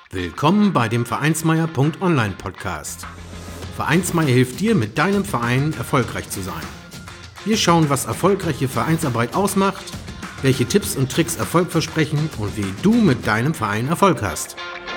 Willkommen bei dem Vereinsmeier.online Podcast. Vereinsmeier hilft dir, mit deinem Verein erfolgreich zu sein. Wir schauen, was erfolgreiche Vereinsarbeit ausmacht, welche Tipps und Tricks Erfolg versprechen und wie du mit deinem Verein Erfolg hast.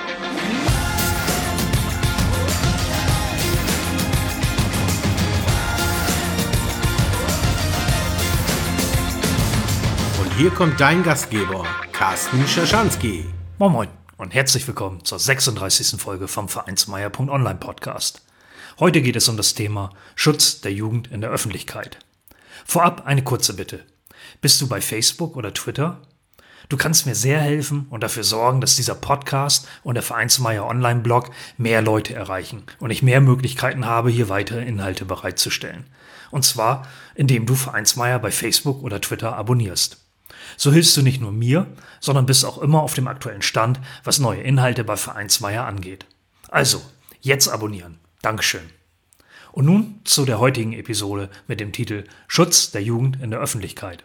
Und hier kommt dein Gastgeber, Carsten Schaschanski. Moin Moin und herzlich willkommen zur 36. Folge vom Vereinsmeier.online Podcast. Heute geht es um das Thema Schutz der Jugend in der Öffentlichkeit. Vorab eine kurze Bitte. Bist du bei Facebook oder Twitter? Du kannst mir sehr helfen und dafür sorgen, dass dieser Podcast und der Vereinsmeier Online-Blog mehr Leute erreichen und ich mehr Möglichkeiten habe, hier weitere Inhalte bereitzustellen. Und zwar, indem du Vereinsmeier bei Facebook oder Twitter abonnierst. So hilfst du nicht nur mir, sondern bist auch immer auf dem aktuellen Stand, was neue Inhalte bei Vereinsmeier angeht. Also, jetzt abonnieren. Dankeschön. Und nun zu der heutigen Episode mit dem Titel Schutz der Jugend in der Öffentlichkeit.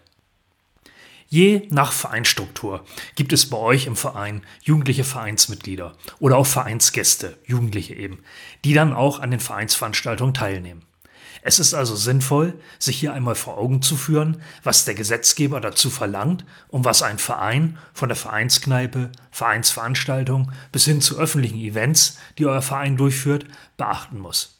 Je nach Vereinsstruktur gibt es bei euch im Verein jugendliche Vereinsmitglieder oder auch Vereinsgäste, Jugendliche eben, die dann auch an den Vereinsveranstaltungen teilnehmen. Es ist also sinnvoll, sich hier einmal vor Augen zu führen, was der Gesetzgeber dazu verlangt und was ein Verein von der Vereinskneipe, Vereinsveranstaltung bis hin zu öffentlichen Events, die euer Verein durchführt, beachten muss.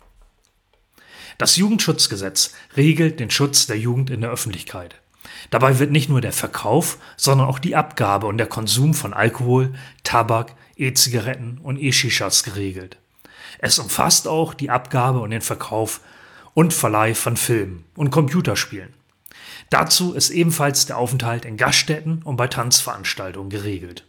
Das Jugendschutzgesetz regelt den Schutz der Jugend in der Öffentlichkeit. Dabei wird nicht nur der Verkauf, sondern auch die Abgabe und der Konsum von Alkohol, Tabak, E-Zigaretten und E-Shishas geregelt. Es umfasst auch die Abgabe und den Verkauf und Verleih von Filmen und Computerspielen. Dazu ist ebenfalls der Aufenthalt in Gaststätten und bei Tanzveranstaltungen geregelt.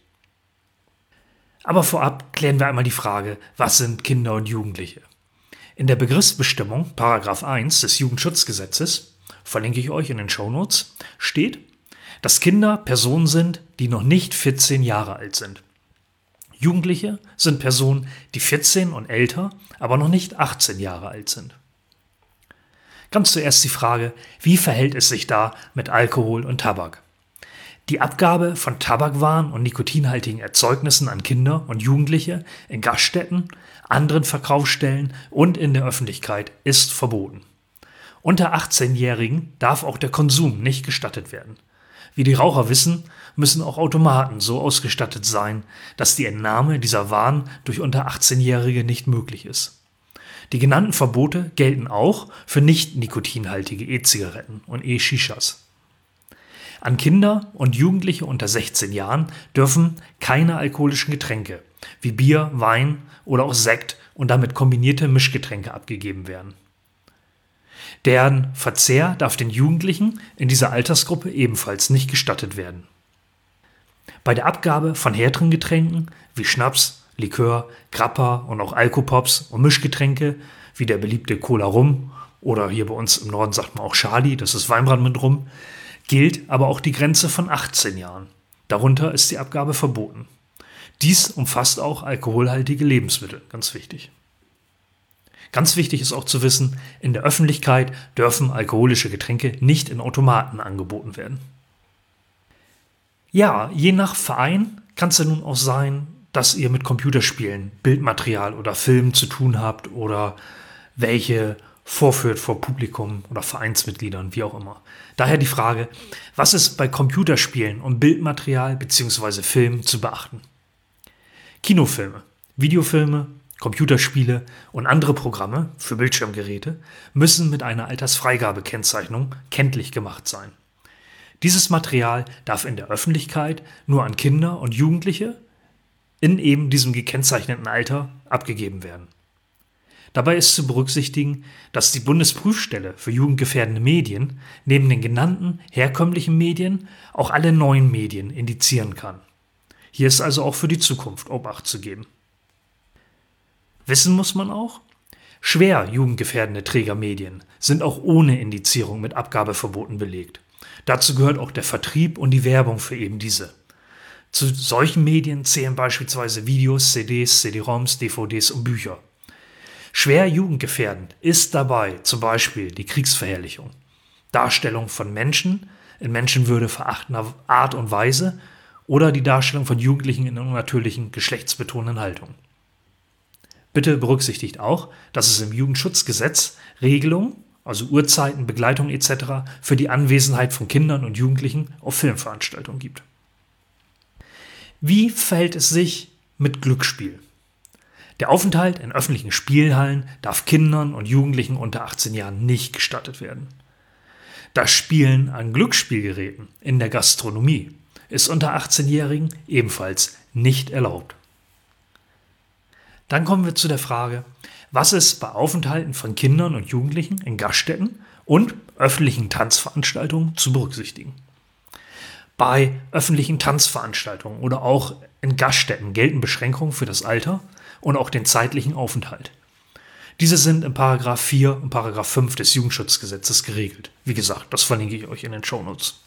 Aber vorab klären wir einmal die Frage, was sind Kinder und Jugendliche? In der Begriffsbestimmung, § 1 des Jugendschutzgesetzes, verlinke ich euch in den Shownotes, steht, dass Kinder Personen sind, die noch nicht 14 Jahre alt sind. Jugendliche sind Personen, die 14 und älter, aber noch nicht 18 Jahre alt sind. Ganz zuerst die Frage, wie verhält es sich da mit Alkohol und Tabak? Die Abgabe von Tabakwaren und nikotinhaltigen Erzeugnissen an Kinder und Jugendliche in Gaststätten, anderen Verkaufsstellen und in der Öffentlichkeit ist verboten. Unter 18-Jährigen darf auch der Konsum nicht gestattet werden. Wie die Raucher wissen, müssen auch Automaten so ausgestattet sein, dass die Entnahme dieser Waren durch unter 18-Jährige nicht möglich ist. Die genannten Verbote gelten auch für nicht nikotinhaltige E-Zigaretten und E-Shishas. An Kinder und Jugendliche unter 16 Jahren dürfen keine alkoholischen Getränke wie Bier, Wein oder auch Sekt und damit kombinierte Mischgetränke abgegeben werden. Deren Verzehr darf den Jugendlichen in dieser Altersgruppe ebenfalls nicht gestattet werden. Bei der Abgabe von härteren Getränken wie Schnaps, Likör, Grappa und auch Alkopops und Mischgetränke wie der beliebte Cola Rum oder hier bei uns im Norden sagt man auch Charlie, das ist Weinbrand mit Rum, gilt aber auch die Grenze von 18 Jahren. Darunter ist die Abgabe verboten. Dies umfasst auch alkoholhaltige Lebensmittel, ganz wichtig. Ganz wichtig ist auch zu wissen, in der Öffentlichkeit dürfen alkoholische Getränke nicht in Automaten angeboten werden. Ja, je nach Verein kann es ja nun auch sein, dass ihr mit Computerspielen, Bildmaterial oder Filmen zu tun habt oder welche vorführt vor Publikum oder Vereinsmitgliedern, wie auch immer. Daher die Frage, was ist bei Computerspielen und Bildmaterial bzw. Filmen zu beachten? Kinofilme, Videofilme, Computerspiele und andere Programme für Bildschirmgeräte müssen mit einer Altersfreigabekennzeichnung kenntlich gemacht sein. Dieses Material darf in der Öffentlichkeit nur an Kinder und Jugendliche in eben diesem gekennzeichneten Alter abgegeben werden. Dabei ist zu berücksichtigen, dass die Bundesprüfstelle für jugendgefährdende Medien neben den genannten herkömmlichen Medien auch alle neuen Medien indizieren kann. Hier ist also auch für die Zukunft Obacht zu geben. Wissen muss man auch, schwer jugendgefährdende Trägermedien sind auch ohne Indizierung mit Abgabeverboten belegt. Dazu gehört auch der Vertrieb und die Werbung für eben diese. Zu solchen Medien zählen beispielsweise Videos, CDs, CD-ROMs, DVDs und Bücher. Schwer jugendgefährdend ist dabei zum Beispiel die Kriegsverherrlichung, Darstellung von Menschen in menschenwürde verachtender Art und Weise oder die Darstellung von Jugendlichen in unnatürlichen, geschlechtsbetonenden Haltungen. Bitte berücksichtigt auch, dass es im Jugendschutzgesetz Regelungen, also Uhrzeiten, Begleitung etc. für die Anwesenheit von Kindern und Jugendlichen auf Filmveranstaltungen gibt. Wie verhält es sich mit Glücksspiel? Der Aufenthalt in öffentlichen Spielhallen darf Kindern und Jugendlichen unter 18 Jahren nicht gestattet werden. Das Spielen an Glücksspielgeräten in der Gastronomie ist unter 18-Jährigen ebenfalls nicht erlaubt. Dann kommen wir zu der Frage, was ist bei Aufenthalten von Kindern und Jugendlichen in Gaststätten und öffentlichen Tanzveranstaltungen zu berücksichtigen. Bei öffentlichen Tanzveranstaltungen oder auch in Gaststätten gelten Beschränkungen für das Alter und auch den zeitlichen Aufenthalt. Diese sind in § 4 und § 5 des Jugendschutzgesetzes geregelt. Wie gesagt, das verlinke ich euch in den Shownotes.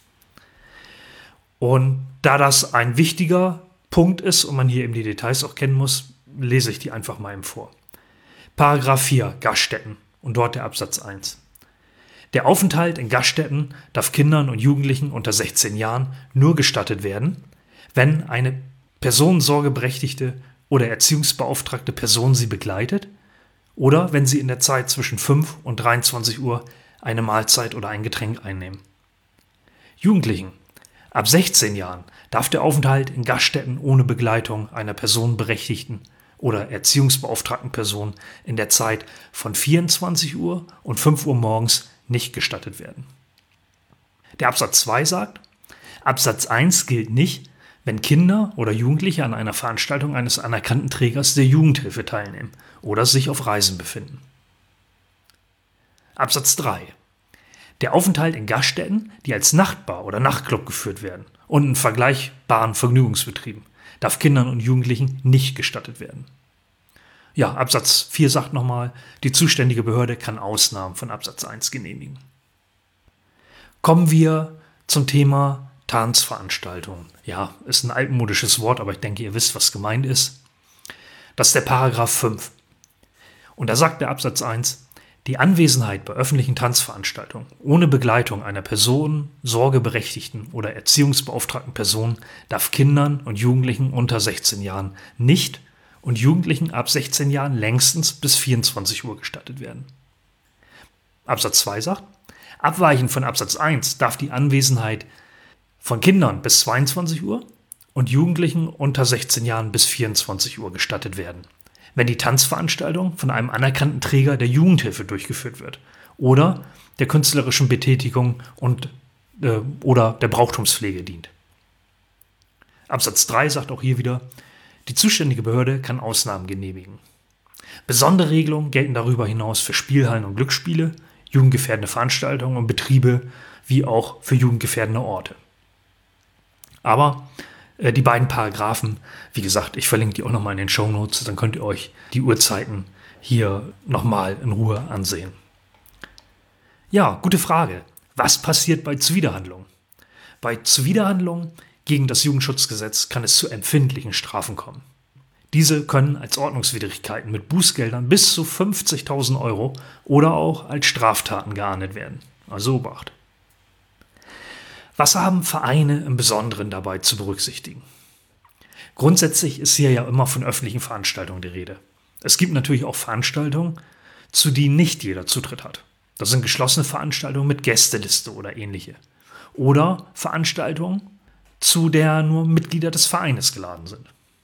Und da das ein wichtiger Punkt ist und man hier eben die Details auch kennen muss, lese ich die einfach mal eben vor. § 4 Gaststätten und dort der Absatz 1. Der Aufenthalt in Gaststätten darf Kindern und Jugendlichen unter 16 Jahren nur gestattet werden, wenn eine personensorgeberechtigte oder erziehungsbeauftragte Person sie begleitet oder wenn sie in der Zeit zwischen 5 und 23 Uhr eine Mahlzeit oder ein Getränk einnehmen. Jugendlichen ab 16 Jahren darf der Aufenthalt in Gaststätten ohne Begleitung einer personenberechtigten oder erziehungsbeauftragten Person in der Zeit von 24 Uhr und 5 Uhr morgens nicht gestattet werden. Der Absatz 2 sagt, Absatz 1 gilt nicht, wenn Kinder oder Jugendliche an einer Veranstaltung eines anerkannten Trägers der Jugendhilfe teilnehmen oder sich auf Reisen befinden. Absatz 3. Der Aufenthalt in Gaststätten, die als Nachtbar oder Nachtclub geführt werden und in vergleichbaren Vergnügungsbetrieben, darf Kindern und Jugendlichen nicht gestattet werden. Ja, Absatz 4 sagt nochmal, die zuständige Behörde kann Ausnahmen von Absatz 1 genehmigen. Kommen wir zum Thema Tanzveranstaltungen. Ja, ist ein altmodisches Wort, aber ich denke, ihr wisst, was gemeint ist. Das ist der § 5. Und da sagt der Absatz 1, die Anwesenheit bei öffentlichen Tanzveranstaltungen ohne Begleitung einer personensorgeberechtigten oder erziehungsbeauftragten Person darf Kindern und Jugendlichen unter 16 Jahren nicht und Jugendlichen ab 16 Jahren längstens bis 24 Uhr gestattet werden. Absatz 2 sagt, abweichend von Absatz 1 darf die Anwesenheit von Kindern bis 22 Uhr und Jugendlichen unter 16 Jahren bis 24 Uhr gestattet werden, wenn die Tanzveranstaltung von einem anerkannten Träger der Jugendhilfe durchgeführt wird oder der künstlerischen Betätigung oder der Brauchtumspflege dient. Absatz 3 sagt auch hier wieder, die zuständige Behörde kann Ausnahmen genehmigen. Besondere Regelungen gelten darüber hinaus für Spielhallen und Glücksspiele, jugendgefährdende Veranstaltungen und Betriebe, wie auch für jugendgefährdende Orte. Aber die beiden Paragraphen, wie gesagt, ich verlinke die auch nochmal in den Shownotes, dann könnt ihr euch die Uhrzeiten hier nochmal in Ruhe ansehen. Ja, gute Frage. Was passiert bei Zuwiderhandlungen? Bei Zuwiderhandlungen gegen das Jugendschutzgesetz kann es zu empfindlichen Strafen kommen. Diese können als Ordnungswidrigkeiten mit Bußgeldern bis zu 50.000 Euro oder auch als Straftaten geahndet werden. Also Obacht. Was haben Vereine im Besonderen dabei zu berücksichtigen? Grundsätzlich ist hier ja immer von öffentlichen Veranstaltungen die Rede. Es gibt natürlich auch Veranstaltungen, zu denen nicht jeder Zutritt hat. Das sind geschlossene Veranstaltungen mit Gästeliste oder ähnliche. Oder Veranstaltungen, zu der nur Mitglieder des Vereines geladen sind.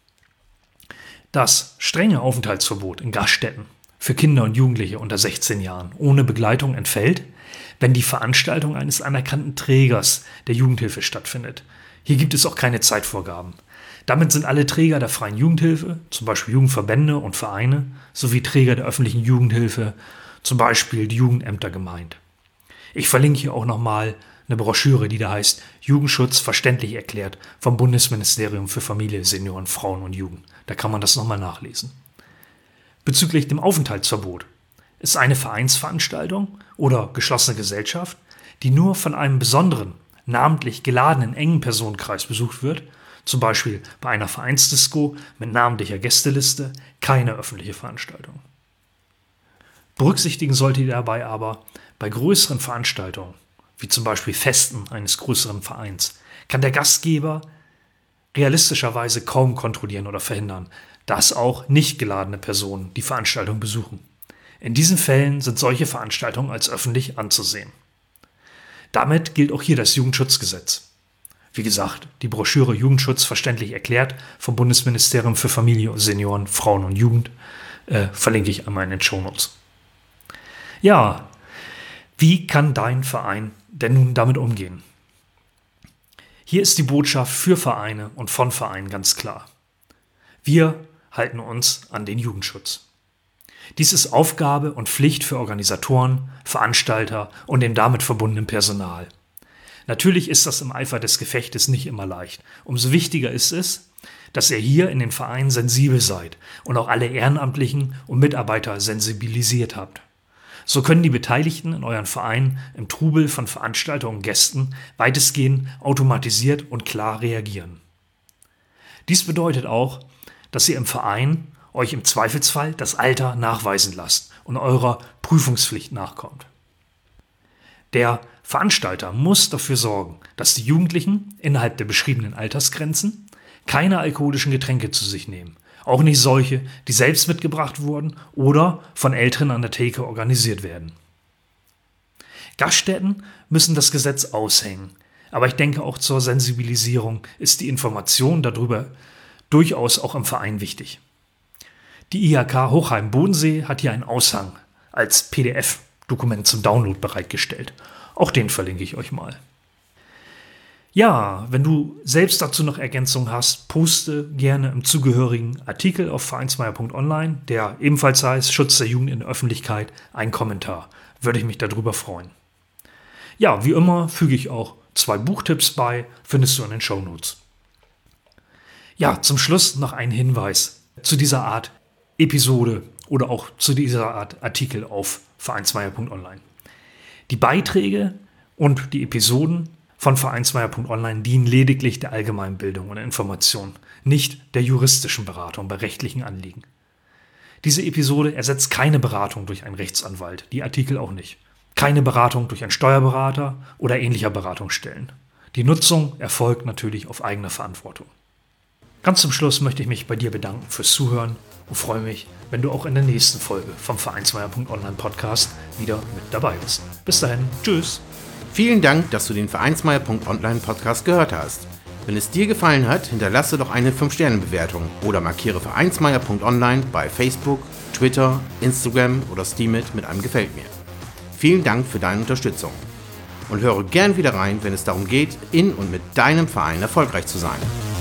Das strenge Aufenthaltsverbot in Gaststätten für Kinder und Jugendliche unter 16 Jahren ohne Begleitung entfällt, wenn die Veranstaltung eines anerkannten Trägers der Jugendhilfe stattfindet. Hier gibt es auch keine Zeitvorgaben. Damit sind alle Träger der freien Jugendhilfe, zum Beispiel Jugendverbände und Vereine, sowie Träger der öffentlichen Jugendhilfe, zum Beispiel die Jugendämter gemeint. Ich verlinke hier auch nochmal eine Broschüre, die da heißt Jugendschutz verständlich erklärt vom Bundesministerium für Familie, Senioren, Frauen und Jugend. Da kann man das nochmal nachlesen. Bezüglich dem Aufenthaltsverbot ist eine Vereinsveranstaltung oder geschlossene Gesellschaft, die nur von einem besonderen, namentlich geladenen engen Personenkreis besucht wird, zum Beispiel bei einer Vereinsdisco mit namentlicher Gästeliste, keine öffentliche Veranstaltung. Berücksichtigen solltet ihr dabei aber, bei größeren Veranstaltungen, wie zum Beispiel Festen eines größeren Vereins, kann der Gastgeber realistischerweise kaum kontrollieren oder verhindern, dass auch nicht geladene Personen die Veranstaltung besuchen. In diesen Fällen sind solche Veranstaltungen als öffentlich anzusehen. Damit gilt auch hier das Jugendschutzgesetz. Wie gesagt, die Broschüre Jugendschutz verständlich erklärt vom Bundesministerium für Familie, Senioren, Frauen und Jugend verlinke ich einmal in den Shownotes. Ja, wie kann dein Verein denn nun damit umgehen? Hier ist die Botschaft für Vereine und von Vereinen ganz klar. Wir halten uns an den Jugendschutz. Dies ist Aufgabe und Pflicht für Organisatoren, Veranstalter und dem damit verbundenen Personal. Natürlich ist das im Eifer des Gefechtes nicht immer leicht. Umso wichtiger ist es, dass ihr hier in den Vereinen sensibel seid und auch alle Ehrenamtlichen und Mitarbeiter sensibilisiert habt. So können die Beteiligten in euren Vereinen im Trubel von Veranstaltungen und Gästen weitestgehend automatisiert und klar reagieren. Dies bedeutet auch, dass ihr im Verein euch im Zweifelsfall das Alter nachweisen lasst und eurer Prüfungspflicht nachkommt. Der Veranstalter muss dafür sorgen, dass die Jugendlichen innerhalb der beschriebenen Altersgrenzen keine alkoholischen Getränke zu sich nehmen. Auch nicht solche, die selbst mitgebracht wurden oder von Älteren an der Theke organisiert werden. Gaststätten müssen das Gesetz aushängen, aber ich denke auch zur Sensibilisierung ist die Information darüber durchaus auch im Verein wichtig. Die IHK Hochheim-Bodensee hat hier einen Aushang als PDF-Dokument zum Download bereitgestellt. Auch den verlinke ich euch mal. Ja, wenn du selbst dazu noch Ergänzungen hast, poste gerne im zugehörigen Artikel auf vereinsmeier.online, der ebenfalls heißt Schutz der Jugend in der Öffentlichkeit, einen Kommentar. Würde ich mich darüber freuen. Ja, wie immer füge ich auch 2 Buchtipps bei, findest du in den Shownotes. Ja, zum Schluss noch ein Hinweis zu dieser Art Episode oder auch zu dieser Art Artikel auf vereinsmeier.online. Die Beiträge und die Episoden von vereinsmeier.online dienen lediglich der Allgemeinbildung und Information, nicht der juristischen Beratung bei rechtlichen Anliegen. Diese Episode ersetzt keine Beratung durch einen Rechtsanwalt, die Artikel auch nicht. Keine Beratung durch einen Steuerberater oder ähnlicher Beratungsstellen. Die Nutzung erfolgt natürlich auf eigene Verantwortung. Ganz zum Schluss möchte ich mich bei dir bedanken fürs Zuhören und freue mich, wenn du auch in der nächsten Folge vom Vereinsmeier.online Podcast wieder mit dabei bist. Bis dahin, tschüss! Vielen Dank, dass du den Vereinsmeier.online Podcast gehört hast. Wenn es dir gefallen hat, hinterlasse doch eine 5-Sterne-Bewertung oder markiere Vereinsmeier.online bei Facebook, Twitter, Instagram oder Steemit mit einem Gefällt mir. Vielen Dank für deine Unterstützung und höre gern wieder rein, wenn es darum geht, in und mit deinem Verein erfolgreich zu sein.